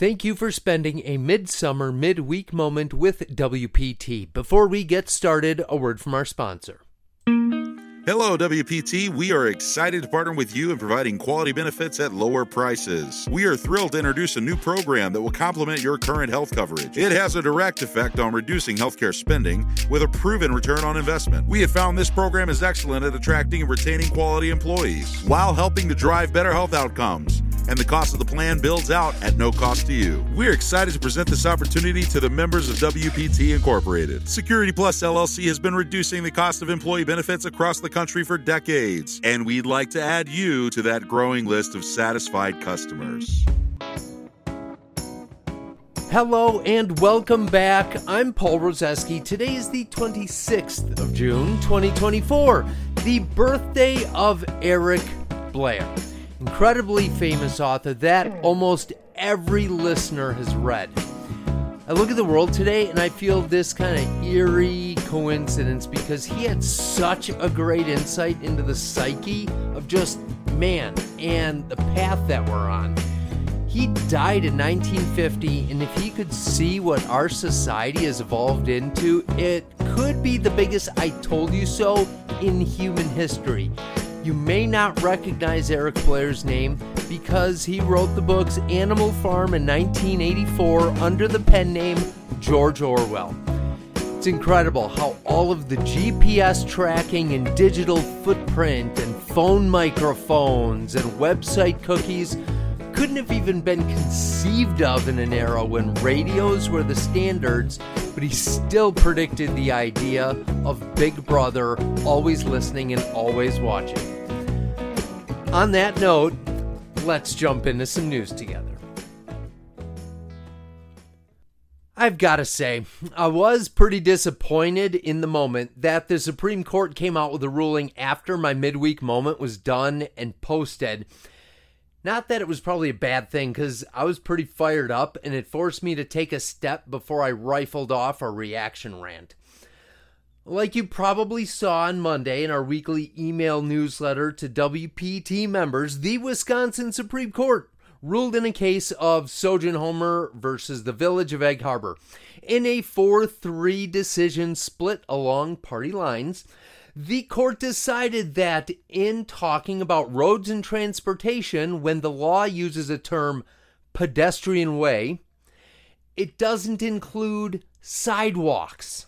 Thank you for spending a midsummer midweek moment with WPT. Before we get started, a word from our sponsor. Hello, WPT. We are excited to partner with you in providing quality benefits at lower prices. We are thrilled to introduce a new program that will complement your current health coverage. It has a direct effect on reducing healthcare spending with a proven return on investment. We have found this program is excellent at attracting and retaining quality employees while helping to drive better health outcomes. And the cost of the plan builds out at no cost to you. We're excited to present this opportunity to the members of WPT Incorporated. Security Plus LLC has been reducing the cost of employee benefits across the country for decades, and we'd like to add you to that growing list of satisfied customers. Hello and welcome back. I'm Paul Rozeski. Today is the 26th of June, 2024, the birthday of Eric Blair. Incredibly famous author that almost every listener has read. I look at the world today and I feel this kind of eerie coincidence because he had such a great insight into the psyche of just man and the path that we're on. He died in 1950, and if he could see what our society has evolved into, it could be the biggest I told you so in human history. You may not recognize Eric Blair's name because he wrote the books Animal Farm in 1984 under the pen name George Orwell. It's incredible how all of the GPS tracking and digital footprint and phone microphones and website cookies couldn't have even been conceived of in an era when radios were the standards, but he still predicted the idea of Big Brother always listening and always watching. On that note, let's jump into some news together. I've got to say, I was pretty disappointed in the moment that the Supreme Court came out with a ruling after my midweek moment was done and posted. Not that it was probably a bad thing, because I was pretty fired up and it forced me to take a step before I rifled off a reaction rant. Like you probably saw on Monday in our weekly email newsletter to WPT members, the Wisconsin Supreme Court ruled in a case of Sojourn Homer versus the Village of Egg Harbor. In a 4-3 decision split along party lines, the court decided that in talking about roads and transportation, when the law uses a term pedestrian way, it doesn't include sidewalks.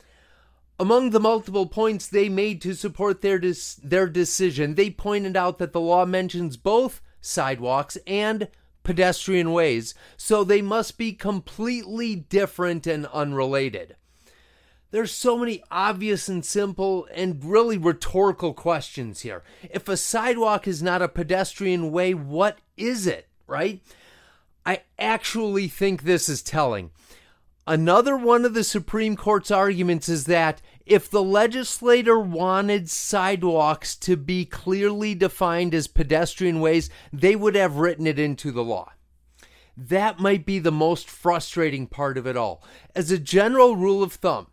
Among the multiple points they made to support their decision, they pointed out that the law mentions both sidewalks and pedestrian ways, so they must be completely different and unrelated. There's so many obvious and simple and really rhetorical questions here. If a sidewalk is not a pedestrian way, what is it, right? I actually think this is telling. Another one of the Supreme Court's arguments is that if the legislator wanted sidewalks to be clearly defined as pedestrian ways, they would have written it into the law. That might be the most frustrating part of it all. As a general rule of thumb,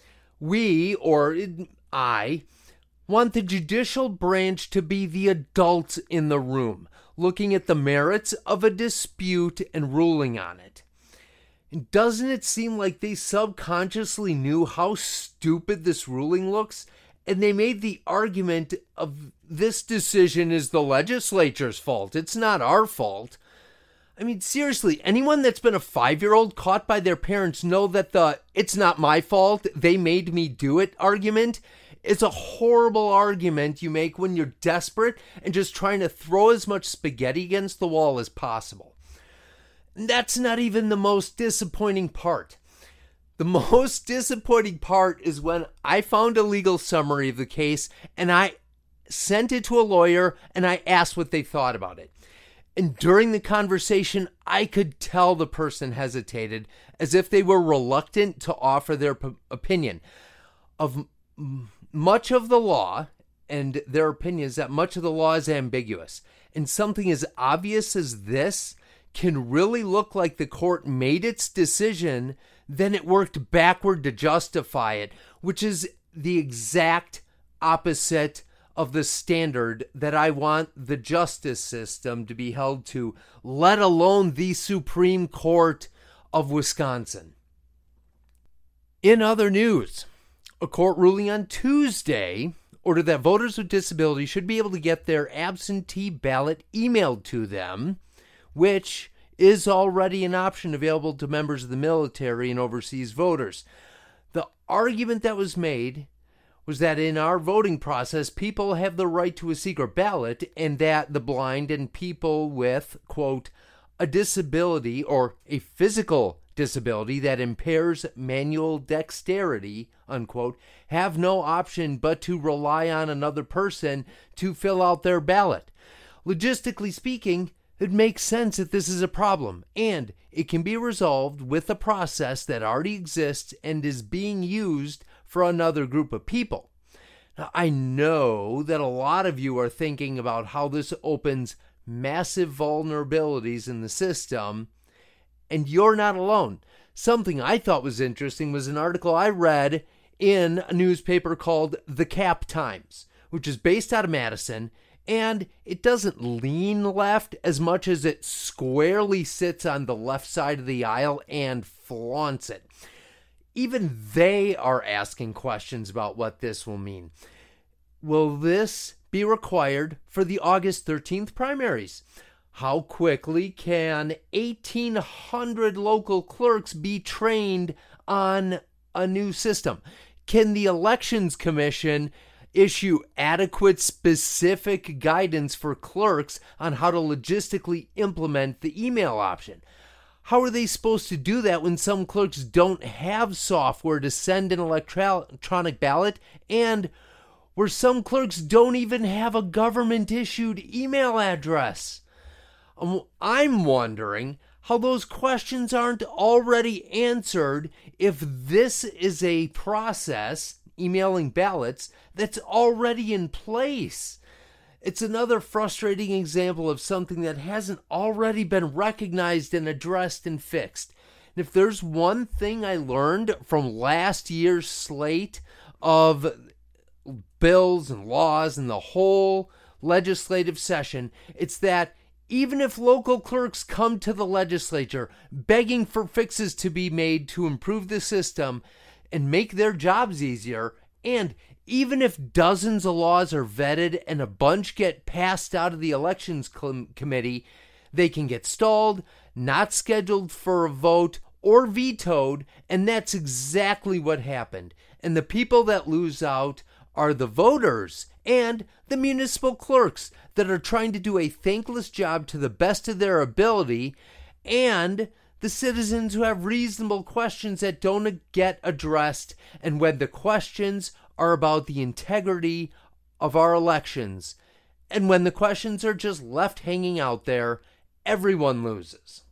we, or I, want the judicial branch to be the adults in the room, looking at the merits of a dispute and ruling on it. And doesn't it seem like they subconsciously knew how stupid this ruling looks? And they made the argument of this decision is the legislature's fault. It's not our fault. I mean, seriously, anyone that's been a 5-year-old caught by their parents know that the it's not my fault, they made me do it argument is a horrible argument you make when you're desperate and just trying to throw as much spaghetti against the wall as possible. That's not even the most disappointing part. The most disappointing part is when I found a legal summary of the case and I sent it to a lawyer and I asked what they thought about it. And during the conversation, I could tell the person hesitated as if they were reluctant to offer their opinion. Of much of the law, and their opinion is that much of the law is ambiguous. And something as obvious as this can really look like the court made its decision, then it worked backward to justify it, which is the exact opposite of the standard that I want the justice system to be held to, let alone the Supreme Court of Wisconsin. In other news, a court ruling on Tuesday ordered that voters with disabilities should be able to get their absentee ballot emailed to them, which is already an option available to members of the military and overseas voters. The argument that was made was that in our voting process, people have the right to a secret ballot, and that the blind and people with, quote, a disability or a physical disability that impairs manual dexterity, unquote, have no option but to rely on another person to fill out their ballot. Logistically speaking, it makes sense that this is a problem, and it can be resolved with a process that already exists and is being used for another group of people. Now, I know that a lot of you are thinking about how this opens massive vulnerabilities in the system, and you're not alone. Something I thought was interesting was an article I read in a newspaper called The Cap Times, which is based out of Madison, and it doesn't lean left as much as it squarely sits on the left side of the aisle and flaunts it. Even they are asking questions about what this will mean. Will this be required for the August 13th primaries? How quickly can 1,800 local clerks be trained on a new system? Can the Elections Commission issue adequate, specific guidance for clerks on how to logistically implement the email option? How are they supposed to do that when some clerks don't have software to send an electronic ballot, and where some clerks don't even have a government-issued email address? I'm wondering how those questions aren't already answered if this is a process, emailing ballots, that's already in place. It's another frustrating example of something that hasn't already been recognized and addressed and fixed. And if there's one thing I learned from last year's slate of bills and laws and the whole legislative session, it's that even if local clerks come to the legislature begging for fixes to be made to improve the system and make their jobs easier, and even if dozens of laws are vetted and a bunch get passed out of the elections committee, they can get stalled, not scheduled for a vote, or vetoed, and that's exactly what happened. And the people that lose out are the voters and the municipal clerks that are trying to do a thankless job to the best of their ability, and the citizens who have reasonable questions that don't get addressed, and when the questions are about the integrity of our elections, and when the questions are just left hanging out there, everyone loses.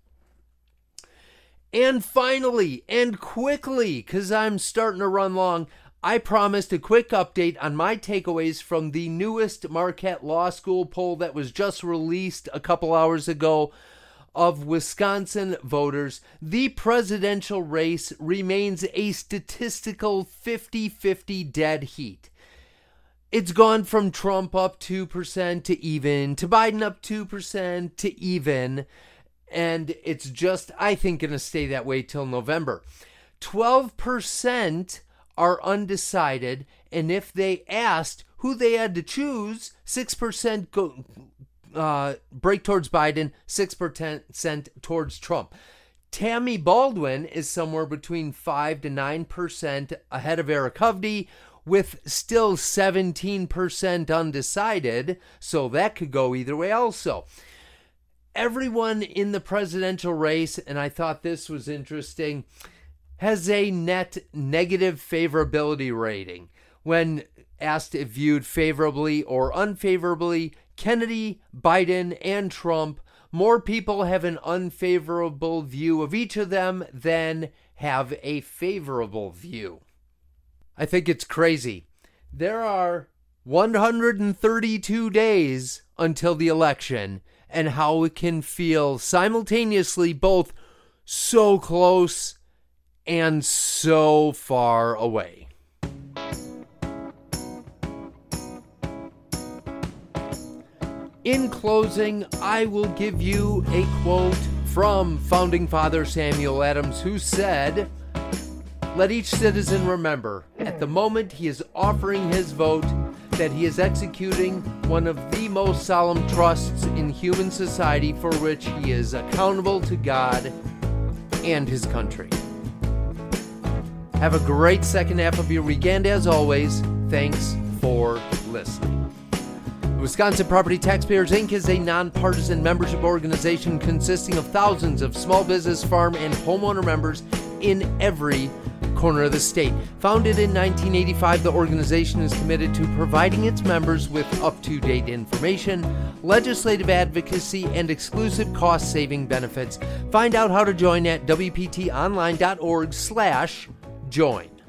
And finally, and quickly, because I'm starting to run long, I promised a quick update on my takeaways from the newest Marquette Law School poll that was just released a couple hours ago of Wisconsin voters. The presidential race remains a statistical 50-50 dead heat. It's gone from Trump up 2% to even, to Biden up 2% to even, and it's just, I think, going to stay that way till November. 12% are undecided, and if they asked who they had to choose, 6% break towards Biden, 6% towards Trump. Tammy Baldwin is somewhere between 5 to 9% ahead of Eric Hovde, with still 17% undecided, so that could go either way also. Everyone in the presidential race, and I thought this was interesting, has a net negative favorability rating. When asked if viewed favorably or unfavorably, Kennedy, Biden, and Trump, more people have an unfavorable view of each of them than have a favorable view. I think it's crazy. There are 132 days until the election, and how it can feel simultaneously both so close and so far away. In closing, I will give you a quote from Founding Father Samuel Adams, who said, "Let each citizen remember, at the moment he is offering his vote, that he is executing one of the most solemn trusts in human society, for which he is accountable to God and his country." Have a great second half of your weekend. As always, thanks for listening. The Wisconsin Property Taxpayers Inc. is a nonpartisan membership organization consisting of thousands of small business, farm, and homeowner members in every corner of the state. Founded in 1985, the organization is committed to providing its members with up-to-date information, legislative advocacy, and exclusive cost-saving benefits. Find out how to join at wptonline.org/join.